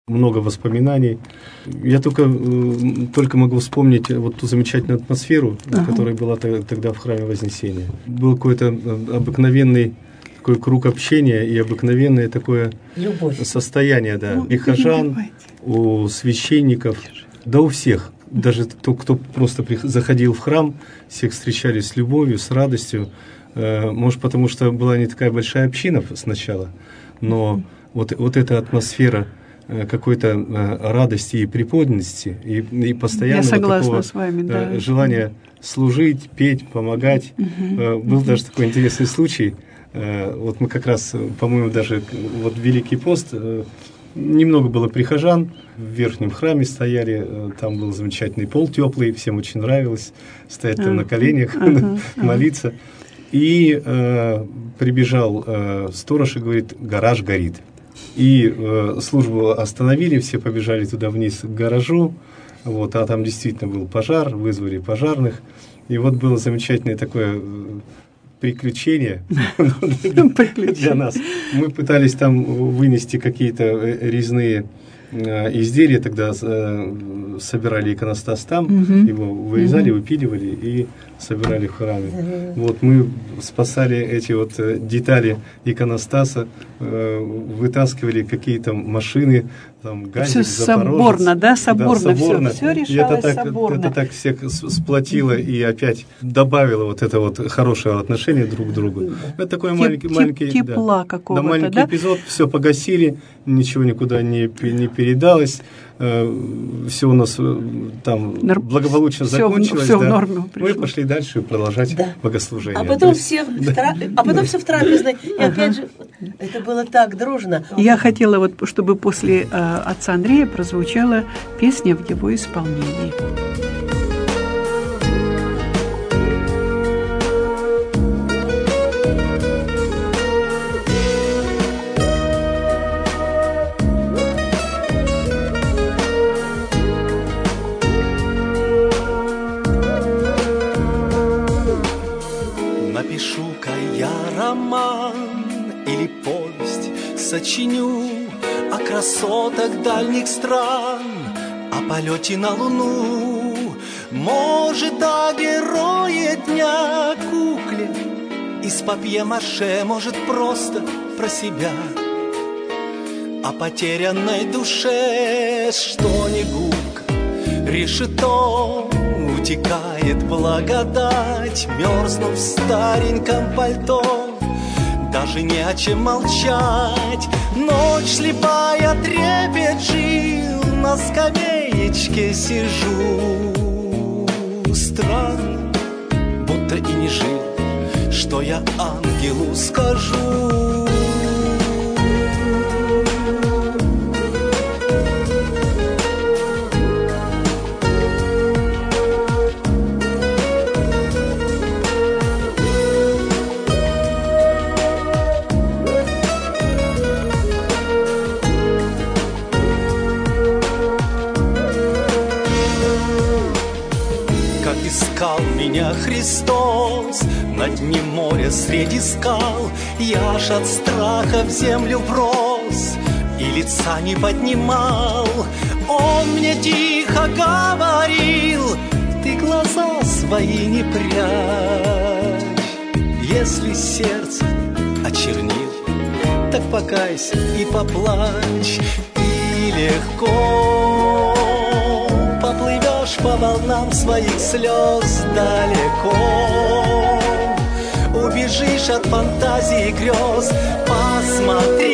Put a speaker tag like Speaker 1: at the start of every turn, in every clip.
Speaker 1: много воспоминаний. Я только могу вспомнить вот ту замечательную атмосферу, которая была тогда в храме Вознесения. Был какой-то обыкновенный такой круг общения и обыкновенное такое состояние, да, прихожан, у священников, да у всех. Даже кто просто заходил в храм, всех встречали с любовью, с радостью. Может, потому что была не такая большая община сначала, но вот эта атмосфера какой-то радости и приподнятости, и постоянного такого желания служить, петь, помогать. Был даже такой интересный случай. Вот мы как раз, по-моему, даже вот в Великий пост немного было прихожан, в верхнем храме стояли, там был замечательный пол теплый, всем очень нравилось стоять там на коленях, молиться. И прибежал сторож и говорит: гараж горит. И службу остановили, все побежали туда вниз к гаражу, вот, а там действительно был пожар, вызвали пожарных. И вот было замечательное такое приключение для нас. Мы пытались там вынести какие-то резные изделия, тогда собирали иконостас там, его вырезали, выпиливали и собирали в храме. Вот мы спасали эти вот детали иконостаса, вытаскивали какие-то машины, там, газик,
Speaker 2: все соборно, да, соборно,
Speaker 1: соборно.
Speaker 2: Все решалось соборно.
Speaker 1: Это так всех сплотило и опять добавило вот это вот хорошее отношение друг к другу. Это такой маленький
Speaker 2: тепла какого-то,
Speaker 1: да, маленький эпизод, все погасили, ничего никуда не передалось. Все у нас там благополучно закончилось.
Speaker 2: Все в норме
Speaker 1: мы пошли дальше продолжать богослужение.
Speaker 3: А потом все в трапезной. И опять же, это было так дружно.
Speaker 2: Я хотела, вот, чтобы после отца Андрея прозвучала песня в его исполнении.
Speaker 4: Напишу-ка я роман или повесть сочиню о красотах дальних стран, о полете на Луну, может, о герое дня, кукле из папье-маше, может, просто про себя, о потерянной душе, что не губка, решето, утекает благодать, мерзнув в стареньком пальто. Даже не о чем молчать. Ночь слепая, трепет жил, на скамеечке сижу. Странно, будто и не жил, что я ангелу скажу. Искал меня Христос на дне моря среди скал. Я ж от страха в землю врос и лица не поднимал. Он мне тихо говорил: ты глаза свои не прячь. Если сердце очернил, так покайся и поплачь. И легко поплывешь по волнам своих слез далеко, убежишь от фантазий и грез. Посмотри,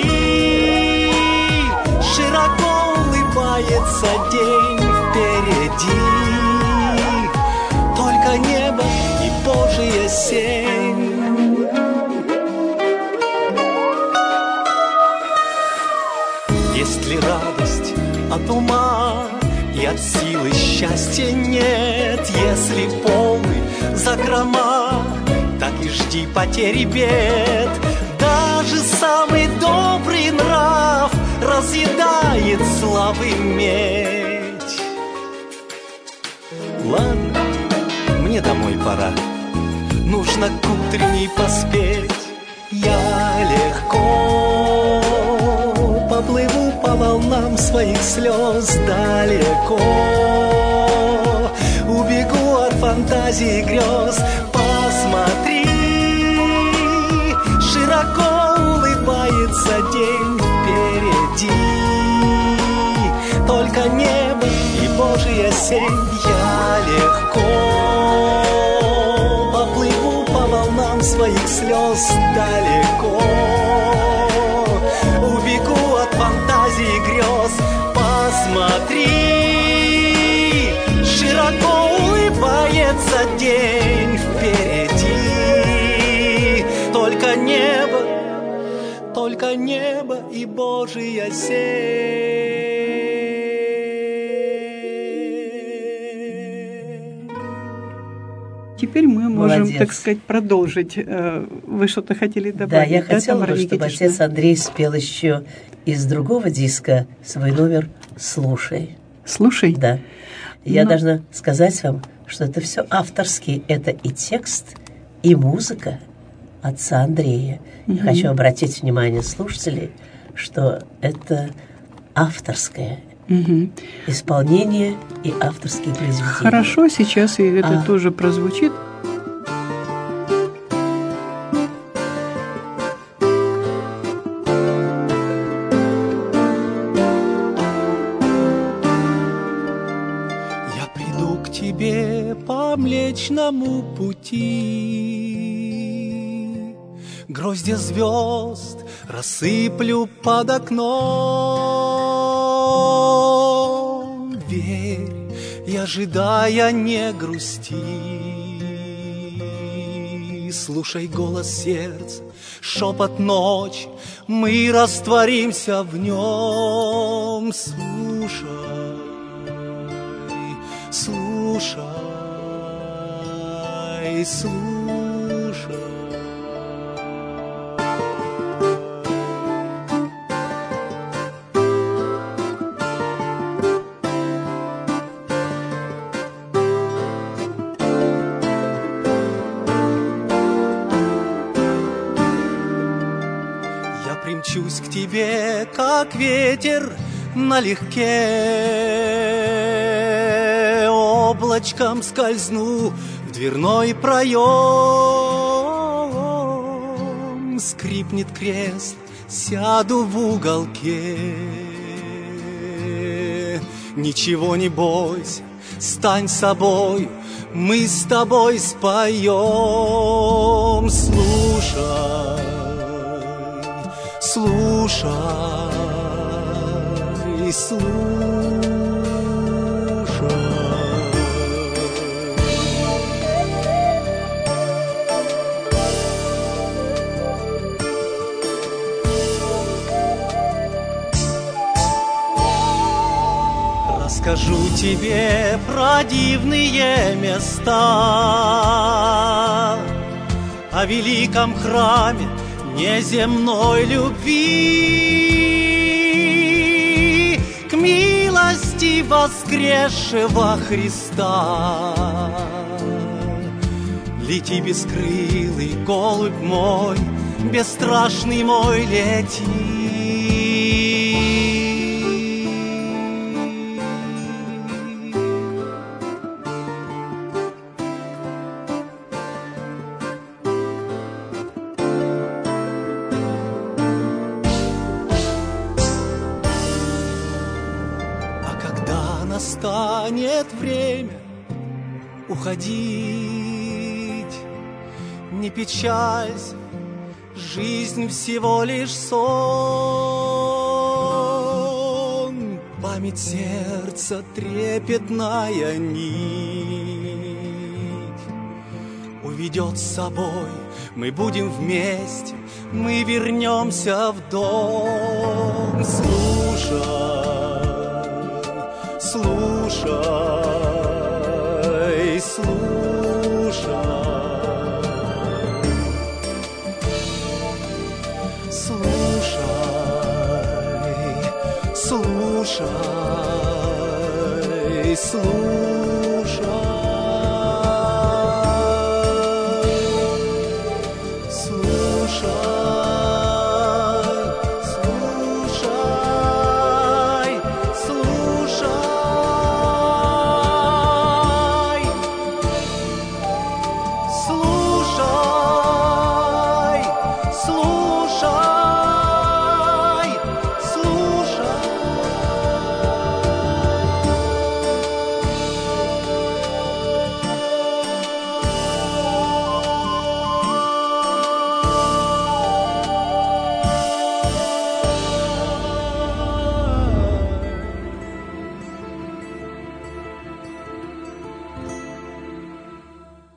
Speaker 4: широко улыбается день впереди, только небо и Божия сень. Есть ли радость от ума и от силы счастья нет? Если полны закрома, так и жди потери бед. Даже самый добрый нрав разъедает славы медь. Ладно, мне домой пора, нужно к утренней поспеть. Я легко поплыву по волнам волнам своих слез далеко. Убегу от фантазий и грез. Посмотри, широко улыбается день впереди. Только небо и Божья сень. Я легко поплыву по волнам своих слез далеко. Убегу от фантазий и грез. Посмотри, широко улыбается день впереди. Только небо и Божья сень.
Speaker 2: Теперь мы можем,
Speaker 3: Молодец.
Speaker 2: так сказать, продолжить. Вы что-то хотели добавить?
Speaker 3: Да, я хотела бы,
Speaker 2: Тамара
Speaker 3: чтобы
Speaker 2: Никитична?
Speaker 3: отец Андрей спел еще из другого диска свой номер «Слушай».
Speaker 2: Слушай.
Speaker 3: Да. Я
Speaker 2: Ну.
Speaker 3: должна сказать вам, что это все авторский. Это и текст, и музыка отца Андрея. Я хочу обратить внимание слушателей, что это авторское исполнение и авторские произведения.
Speaker 2: Хорошо, сейчас и это тоже прозвучит.
Speaker 4: Я приду к тебе по Млечному пути, гроздья звезд рассыплю под окном. Верь, и ожидая, не грусти. Слушай голос сердца, шепот ночи, мы растворимся в нем. Слушай, слушай. Я примчусь к тебе, как ветер налегке, облачком скользну в дверной проем. Скрипнет кресло, сяду в уголке. Ничего не бойся, стань собой, мы с тобой споем. Слушай, расскажу тебе про дивные места, о великом храме неземной любви, к милости воскресшего Христа. Лети, бескрылый голубь мой, бесстрашный мой, лети. Настанет время уходить, не печалься, жизнь всего лишь сон. Память сердца трепетная нить уведет с собой, мы будем вместе, мы вернемся в дом. Слушай, слушай.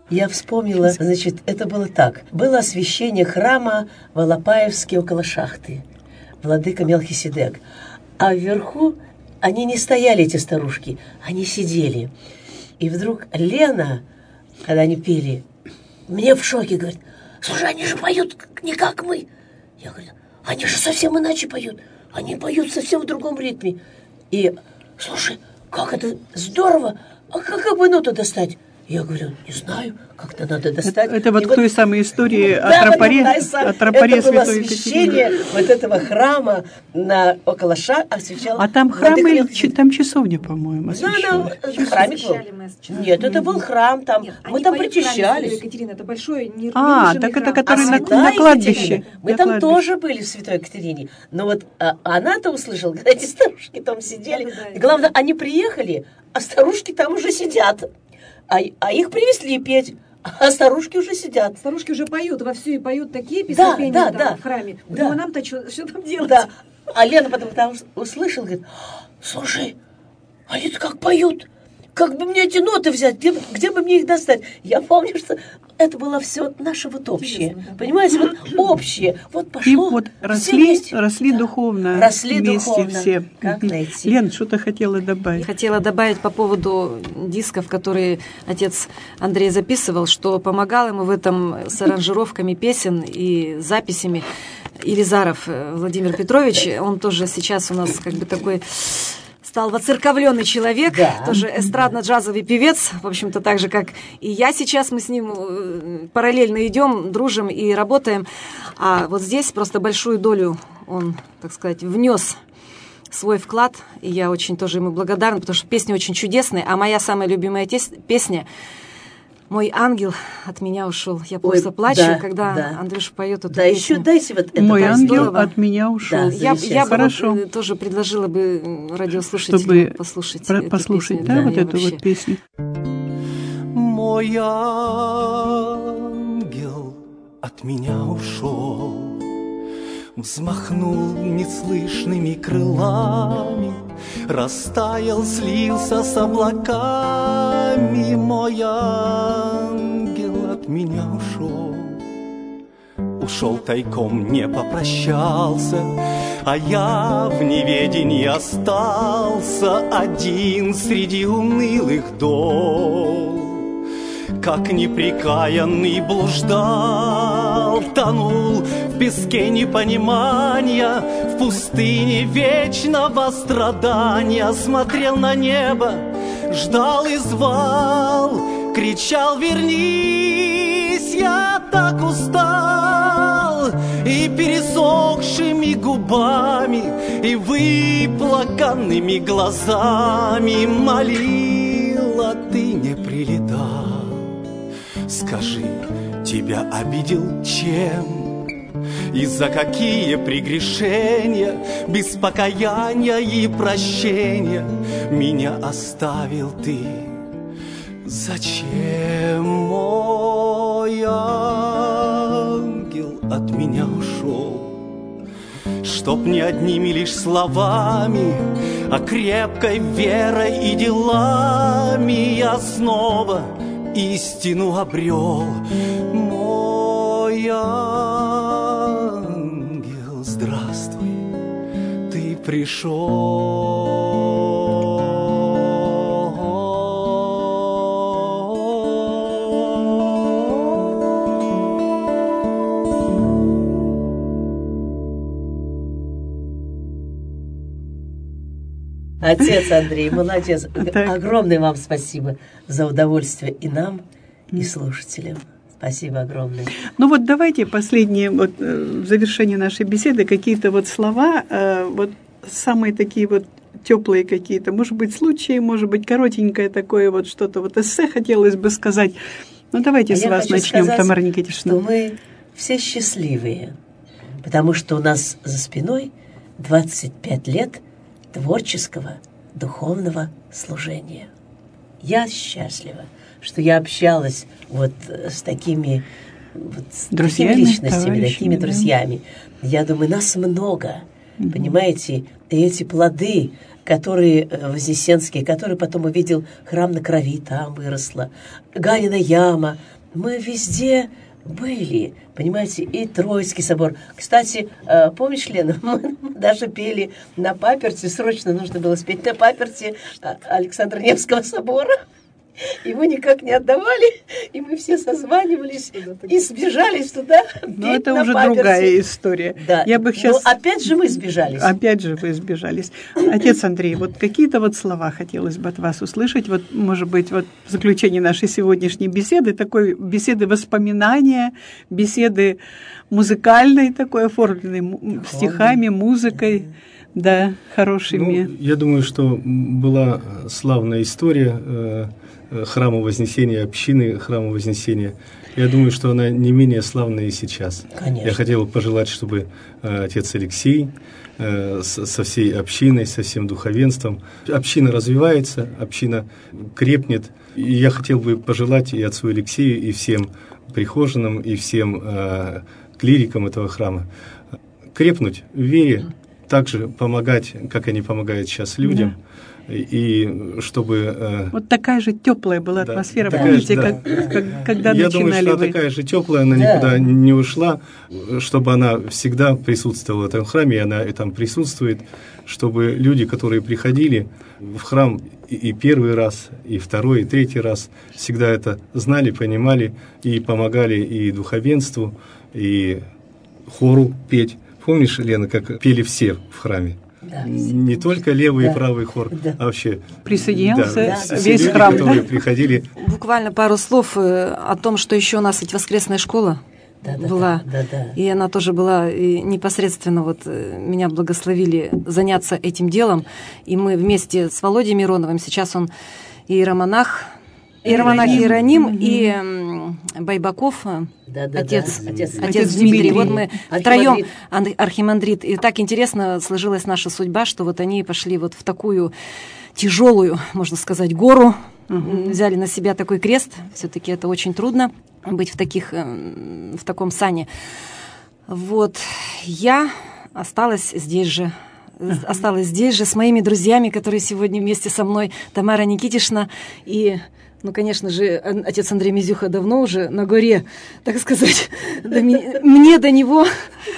Speaker 3: Я вспомнила, значит, это было так. Было освящение храма в Алапаевске около шахты. Владыка Мелхиседек. А вверху они не стояли, эти старушки, они сидели. И вдруг Лена, когда они пели, мне в шоке, говорит: слушай, они же поют не как мы. Я говорю: они же совсем иначе поют. Они поют совсем в другом ритме. И, слушай, как это здорово. А как бы ноту достать? Я говорю: не знаю, как-то надо достать.
Speaker 2: Это вот
Speaker 3: и
Speaker 2: к той самой истории о тропаре
Speaker 3: это было
Speaker 2: Святой
Speaker 3: освящение
Speaker 2: Екатерины.
Speaker 3: вот этого храма около шахты. Освещал
Speaker 2: А там храм или там часовня, по-моему, освящалась?
Speaker 3: Храмик был. Нет, это был храм там.
Speaker 5: Нет,
Speaker 3: Мы там
Speaker 5: поют в храме
Speaker 3: причащались.
Speaker 5: Святой Екатерины, это большой не
Speaker 2: Так это
Speaker 5: храм.
Speaker 2: который на
Speaker 3: Святая
Speaker 2: кладбище.
Speaker 3: Екатерина. Мы
Speaker 2: на
Speaker 3: там
Speaker 2: кладбище.
Speaker 3: тоже были в Святой Екатерине. Но вот она-то услышала, когда эти старушки там сидели.
Speaker 5: Да-да-да.
Speaker 3: И главное, они приехали, а старушки там уже сидят. А их привезли петь, а старушки уже сидят.
Speaker 5: Старушки уже поют вовсю и поют такие песнопения
Speaker 3: да.
Speaker 5: в храме.
Speaker 3: Да.
Speaker 5: Думаю, нам-то что там делать?
Speaker 3: Да. А Лена потом там услышала, говорит: слушай, а это как поют? Как бы мне эти ноты взять? Где бы мне их достать? Я помню, что это было все наше вот общее.
Speaker 5: Интересно, да.
Speaker 3: Понимаете, вот общее. Вот
Speaker 2: И
Speaker 3: пошло.
Speaker 2: вот
Speaker 3: все вместе.
Speaker 2: росли
Speaker 3: Да.
Speaker 2: духовно.
Speaker 3: Росли
Speaker 2: вместе
Speaker 3: духовно.
Speaker 2: все.
Speaker 3: Как найти?
Speaker 2: Лен, что-то хотела добавить.
Speaker 6: Хотела добавить по поводу дисков, которые отец Андрей записывал, что помогал ему в этом с аранжировками песен и записями Елизаров Владимир Петрович. Он тоже сейчас у нас как бы такой стал воцерковленный человек,
Speaker 3: Да.
Speaker 6: тоже эстрадно-джазовый певец, в общем-то, так же, как и я сейчас. Мы с ним параллельно идем, дружим и работаем. А вот здесь просто большую долю он, так сказать, внес свой вклад, и я очень тоже ему благодарна, потому что песни очень чудесные, а моя самая любимая песня «Мой ангел от меня ушел». Я просто плачу,
Speaker 3: да,
Speaker 6: когда
Speaker 3: да.
Speaker 6: Андрюша поет эту
Speaker 3: Да,
Speaker 6: песню.
Speaker 3: еще дайте вот это.
Speaker 2: Мой
Speaker 3: так
Speaker 2: ангел
Speaker 3: здорово.
Speaker 2: от меня ушел.
Speaker 3: Да,
Speaker 6: Я бы
Speaker 2: Хорошо.
Speaker 6: вот, тоже предложила бы радиослушателям
Speaker 2: Чтобы
Speaker 6: послушать эту
Speaker 2: послушать,
Speaker 6: песню.
Speaker 2: да, вот
Speaker 6: я
Speaker 2: эту
Speaker 6: вообще-
Speaker 2: вот песню.
Speaker 4: Мой ангел от меня ушел, взмахнул неслышными крылами, растаял, слился с облаками. Мой ангел от меня ушел, ушел тайком, не попрощался, а я в неведении остался один среди унылых дол. Как непрекаянный блуждал, тонул в песке непонимания, в пустыне вечного страдания. Смотрел на небо, ждал и звал, кричал: вернись, я так устал. И пересохшими губами, и выплаканными глазами молил: а ты не прилетал. Скажи, тебя обидел чем? И за какие прегрешения, без покаяния и прощения меня оставил ты? Зачем мой ангел от меня ушел? Чтоб не одними лишь словами, а крепкой верой и делами я снова истину обрел. Мой ангел, здравствуй, ты пришел.
Speaker 3: Отец Андрей, молодец.
Speaker 2: Так.
Speaker 3: Огромное вам спасибо за удовольствие и нам, и слушателям. Спасибо огромное.
Speaker 2: Ну вот давайте последние, вот в завершении нашей беседы, какие-то вот слова, вот самые такие вот теплые какие-то, может быть, случаи, может быть, коротенькое такое вот что-то, вот эссе хотелось бы сказать. Ну давайте с
Speaker 3: я
Speaker 2: вас
Speaker 3: хочу
Speaker 2: начнем,
Speaker 3: сказать,
Speaker 2: Тамара
Speaker 3: что
Speaker 2: Никитична.
Speaker 3: мы все счастливые, потому что у нас за спиной 25 лет творческого духовного служения. Я счастлива, что я общалась вот с такими,
Speaker 2: Друзьями,
Speaker 3: такими личностями,
Speaker 2: товарищами,
Speaker 3: такими
Speaker 2: да.
Speaker 3: друзьями. Я думаю, нас много, понимаете, и эти плоды, которые вознесенские, которые потом увидел храм на Крови, там выросла, Ганина яма, мы везде были, понимаете, и Троицкий собор. Кстати, помнишь, Лена, мы даже пели на паперти, срочно нужно было спеть на паперти Александра Невского собора. И мы никак не отдавали, и мы все созванивались и сбежались туда.
Speaker 2: Но это уже другая история.
Speaker 3: Да.
Speaker 2: Я бы сейчас...
Speaker 3: Но опять же мы сбежались.
Speaker 2: Опять же вы сбежались. Отец Андрей, вот какие-то вот слова хотелось бы от вас услышать. Вот, может быть, вот в заключении нашей сегодняшней беседы, такой беседы воспоминания, беседы музыкальной, такой оформленной стихами, музыкой. Да, хорошими.
Speaker 1: Ну, я думаю, что была славная история храма Вознесения, общины храма Вознесения. Я думаю, что она не менее славная и сейчас.
Speaker 3: Конечно.
Speaker 1: Я хотел пожелать, чтобы отец Алексей со всей общиной, со всем духовенством. Община развивается, община крепнет. И я хотел бы пожелать и отцу Алексею, и всем прихожанам, и всем клирикам этого храма крепнуть в вере, также помогать, как они помогают сейчас людям, и чтобы...
Speaker 2: Вот такая же теплая была атмосфера,
Speaker 1: да,
Speaker 2: помните,
Speaker 1: да.
Speaker 2: когда
Speaker 1: я
Speaker 2: начинали
Speaker 1: думаю, что
Speaker 2: вы?
Speaker 1: она такая же теплая, она никуда не ушла, чтобы она всегда присутствовала в этом храме, и она и там присутствует, чтобы люди, которые приходили в храм и первый раз, и второй, и третий раз, всегда это знали, понимали, и помогали и духовенству, и хору петь. Помнишь, Лена, как пели все в храме?
Speaker 3: Да,
Speaker 1: не только левый и правый хор, а вообще
Speaker 2: присоединялся
Speaker 1: все
Speaker 2: весь
Speaker 1: люди,
Speaker 2: храм,
Speaker 1: которые приходили.
Speaker 6: Буквально пару слов о том, что еще у нас ведь воскресная школа была, и она тоже была, и непосредственно вот меня благословили заняться этим делом, и мы вместе с Володей Мироновым, сейчас он иеромонах Иероним и Байбаков, отец Дмитрий. Вот мы втроем, архимандрит. И так интересно сложилась наша судьба, что вот они пошли вот в такую тяжелую, можно сказать, гору, взяли на себя такой крест. Все-таки это очень трудно быть в таком сане. Вот я осталась здесь же с моими друзьями, которые сегодня вместе со мной, Тамара Никитишна и... Ну, конечно же, отец Андрей Мизюха давно уже на горе, так сказать, мне до него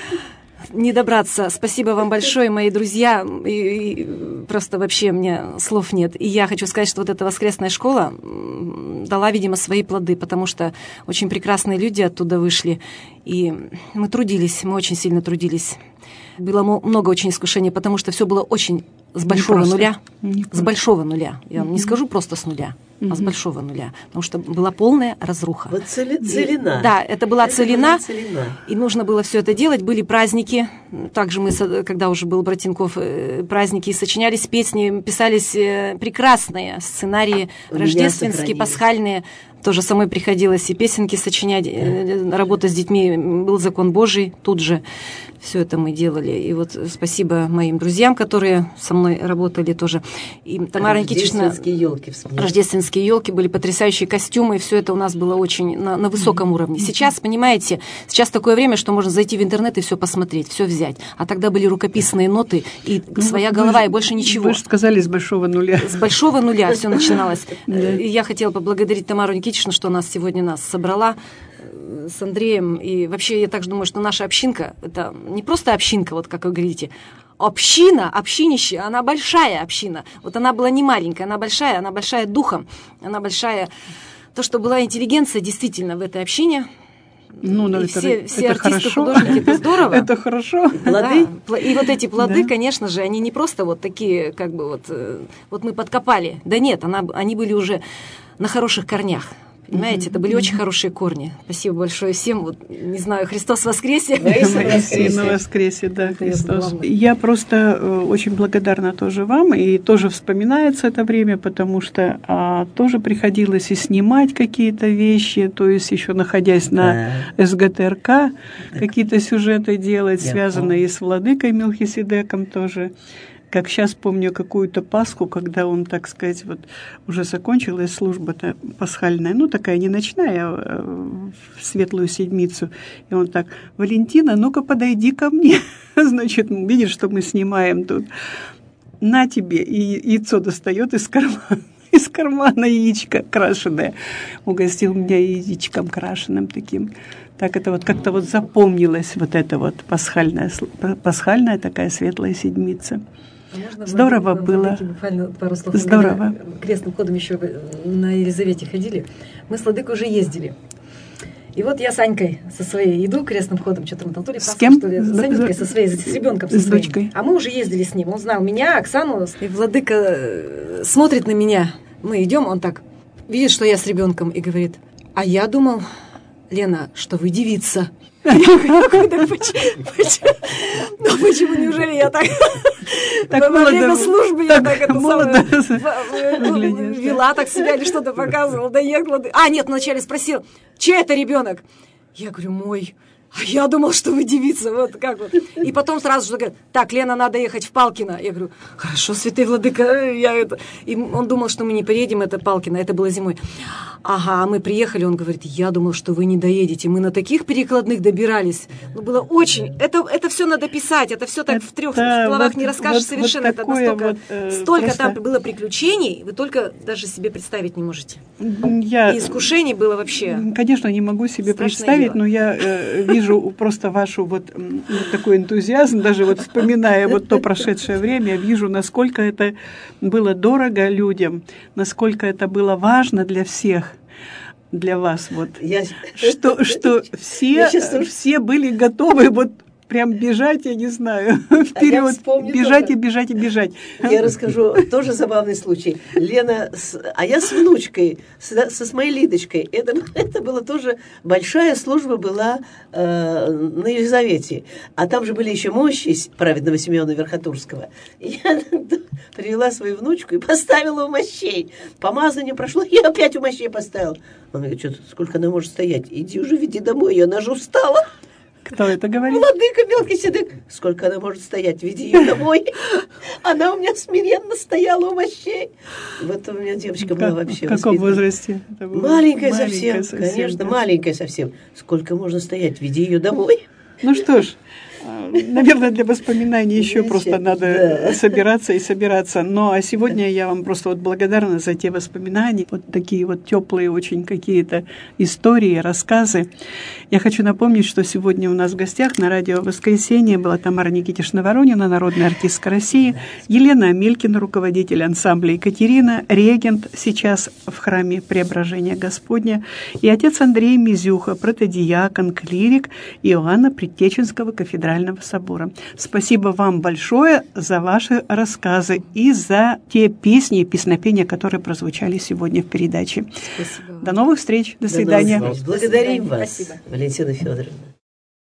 Speaker 6: не добраться. Спасибо вам большое, мои друзья. И просто вообще мне слов нет. И я хочу сказать, что вот эта воскресная школа дала, видимо, свои плоды, потому что очень прекрасные люди оттуда вышли. И мы трудились, мы очень сильно трудились. Было много очень искушений, потому что все было очень с большого нуля. С большого нуля. Я вам не скажу просто с нуля, а с большого нуля. Потому что была полная разруха.
Speaker 3: Вот целина.
Speaker 6: Да, это была целина. И нужно было все это делать. Были праздники. Также мы, когда уже был Братинков, праздники, сочинялись песни, писались прекрасные сценарии рождественские, пасхальные. Тоже самой приходилось и песенки сочинять, работа с детьми, был закон Божий тут же. Все это мы делали. И вот спасибо моим друзьям, которые со мной работали тоже. И Тамара Никитична... Рождественские елки были потрясающие костюмы, и все это у нас было очень на высоком уровне. Сейчас, понимаете, сейчас такое время, что можно зайти в интернет и все посмотреть, все взять. А тогда были рукописные ноты и своя голова, и больше ничего.
Speaker 2: Вы же сказали, с большого нуля.
Speaker 6: С большого нуля все начиналось. И я хотела поблагодарить Тамару Никитичну, что нас сегодня собрала с Андреем. И вообще я так думаю, что наша общинка, это не просто общинка, вот как вы говорите, община, общинище, она большая община. Вот она была не маленькая, она большая духом, она большая. То, что была интеллигенция действительно в этой общине.
Speaker 2: Ну,
Speaker 6: и
Speaker 2: это
Speaker 6: все артисты,
Speaker 2: хорошо.
Speaker 6: художники, это здорово.
Speaker 2: Это хорошо.
Speaker 3: Плоды.
Speaker 6: Да. И вот эти плоды, конечно же, они не просто вот такие, как бы вот мы подкопали. Да нет, они были уже на хороших корнях. Понимаете, это были очень хорошие корни. Спасибо большое всем. Вот, не знаю, Христос воскресе.
Speaker 2: Воистину воскресе, да, Христос. Я просто очень благодарна тоже вам, и тоже вспоминается это время, потому что тоже приходилось и снимать какие-то вещи, то есть еще находясь на СГТРК, какие-то сюжеты делать, связанные и с владыкой Мелхиседеком тоже. Как сейчас помню какую-то Пасху, когда он, так сказать, вот уже закончилась служба-то пасхальная, ну такая не ночная, а в Светлую Седмицу. И он так: Валентина, ну-ка подойди ко мне. Значит, видишь, что мы снимаем тут. На тебе. И яйцо достает из кармана. из кармана яичко крашеное. Угостил меня яичком крашеным таким. Так это вот как-то вот запомнилось вот это вот пасхальная такая светлая седмица. Здорово было.
Speaker 6: Буквально пару слов.
Speaker 2: Здорово.
Speaker 6: Крестным ходом еще на Елизавете ходили. Мы с Владыкой уже ездили. И вот я с Анькой со своей иду крестным ходом, что-то мы там то ли
Speaker 2: с кем?
Speaker 6: Что ли, с Анюткой, со своей, с ребенком, со
Speaker 2: с
Speaker 6: своим.
Speaker 2: дочкой.
Speaker 6: А мы уже ездили с ним. Он знал меня, Оксану. И Владыка смотрит на меня. Мы идем, он так видит, что я с ребенком, и говорит: а я думал, Лена, что вы девица. Я говорю, почему, неужели я так во время службы я так это вела так себя или что-то показывала, доехала. А, нет, вначале спросил, чей это ребенок? Я говорю, мой. А я думал, что вы девица, вот как вот. И потом сразу же говорит: так, Лена, надо ехать в Палкино. Я говорю: хорошо, святый владыка, я это... И он думал, что мы не поедем, это Палкино, это было зимой. Ага, мы приехали, он говорит: я думал, что вы не доедете. Мы на таких перекладных добирались. Ну, было очень... Это все надо писать, это все так в 3 словах не расскажешь совершенно. Это настолько... столько просто... там было приключений, вы только даже себе представить не можете. И искушений было вообще...
Speaker 2: Конечно, не могу себе представить, но я вижу просто вашу вот такой энтузиазм, даже вот вспоминая вот то прошедшее время, вижу, насколько это было дорого людям, насколько это было важно для всех, для вас вот, что все были готовы вот прям бежать, я не знаю, вперед, бежать и бежать и бежать.
Speaker 3: Я расскажу тоже забавный случай. Лена, а я с внучкой, с моей Лидочкой. Это была тоже большая служба была на Елизавете. А там же были еще мощи праведного Симеона Верхотурского. И я привела свою внучку и поставила у мощей. Помазание прошло, я опять у мощей поставила. Он говорит: что, сколько она может стоять? Иди уже, веди домой, она же устала.
Speaker 2: Кто это говорит?
Speaker 3: Владыка Мелхиседек. Сколько она может стоять? Веди ее домой. Она у меня смиренно стояла у мощей. Вот у меня девочка была вообще.
Speaker 2: В каком возрасте?
Speaker 3: Маленькая совсем, конечно, маленькая совсем. Сколько можно стоять? Веди ее домой.
Speaker 2: Ну что ж, наверное, для воспоминаний еще просто надо собираться и собираться. Но а сегодня я вам просто вот благодарна за те воспоминания, вот такие вот теплые очень какие-то истории, рассказы. Я хочу напомнить, что сегодня у нас в гостях на радио «Воскресенье» была Тамара Никитишна-Воронина, народная артистка России, Елена Амелькина, руководитель ансамбля «Екатерина», регент сейчас в храме Преображения Господня, и отец Андрей Мизюха, протодиакон, клирик Иоанна Предтеченского кафедрального собора. Спасибо вам большое за ваши рассказы и за те песни и песнопения, которые прозвучали сегодня в передаче.
Speaker 6: Спасибо.
Speaker 2: До новых встреч. До свидания.
Speaker 3: Благодарим вас, Валентина Федоровна.